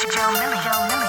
Joe Millie.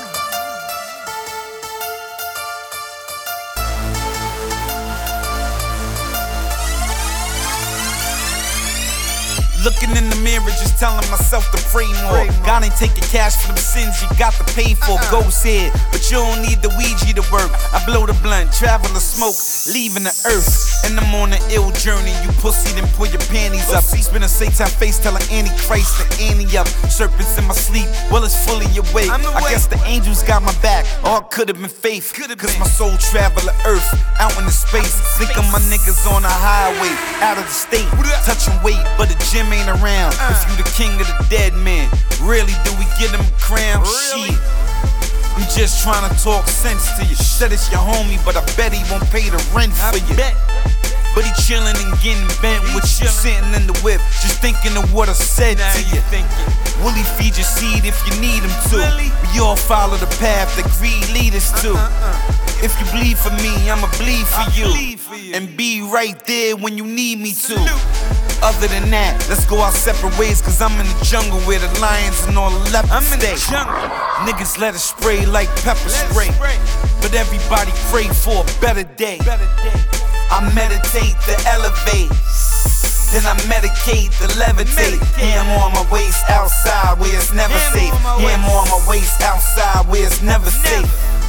Looking in the mirror, just telling myself to pray more. God ain't taking cash for them sins you got to pay for. Ghost head, but you don't need the Ouija to work. I blow the blunt, travel the smoke, leaving the earth. And I'm on an ill journey, you pussy, then pull your panties up. Spin a Satan face, telling Antichrist to Annie up. Serpents in my sleep, well it's fully awake. I guess the angels got my back, or it could've been faith. Cause my soul travel the earth, out in the space. Think of my niggas on the highway, out of the state, touching weight, but the gym ain't around. If you the king of the dead man, really do we get him a crown? Shit, I'm just trying to talk sense to you. Said it's your homie, but I bet he won't pay the rent for you. But he chillin' and getting bent with you, sitting in the whip, just thinking of what I said to you. Will he feed your seed if you need him to? We all follow the path that greed lead us to. If you bleed for me, I'ma bleed for you, and be right there when you need me to. Other than that, let's go our separate ways, cause I'm in the jungle where the lions and all the leopards stay. Niggas let it spray like pepper spray, but everybody pray for a better day. I meditate to elevate, then I medicate to levitate. Him on my waist outside where it's never safe. Him on my waist outside where it's never safe.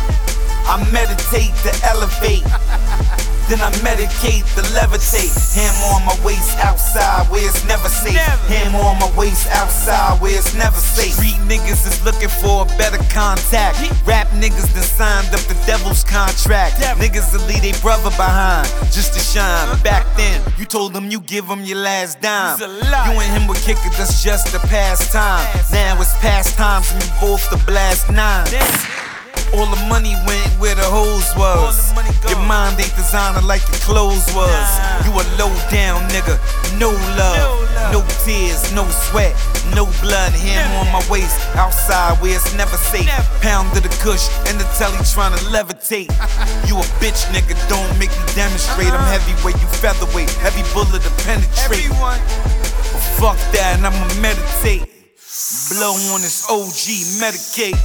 I meditate to elevate, then I medicate to levitate. Him on my waist outside where it's never safe. Him on my waist outside where it's never safe. Street niggas is looking for a better contact. Rap niggas done signed up the devil's contract. Niggas will leave they brother behind just to shine. Back then, you told them you give him your last dime. You and him were kicking, that's just a pastime. Now it's past times and you both the blast nine. All the money went where the hoes was. Your mind ain't designed like your clothes was. You a low down nigga, no love, no tears, no sweat, no blood. Him on my waist, outside where it's never safe. Pound of the kush and the telly trying to levitate. You a bitch nigga, don't make me demonstrate. I'm heavyweight, you featherweight, heavy bullet to penetrate. But fuck that and I'ma meditate. Blow on this OG, medicate.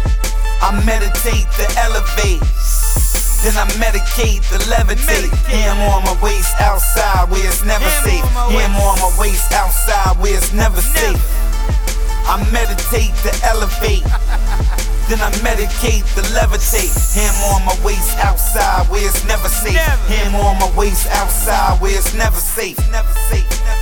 I meditate to elevate, then I medicate to levitate. Him on my waist outside where it's never safe. Him on my waist outside where it's never safe. I meditate to elevate, then I medicate to levitate. Him on my waist outside where it's never safe. Him on my waist outside where it's never safe. Never safe.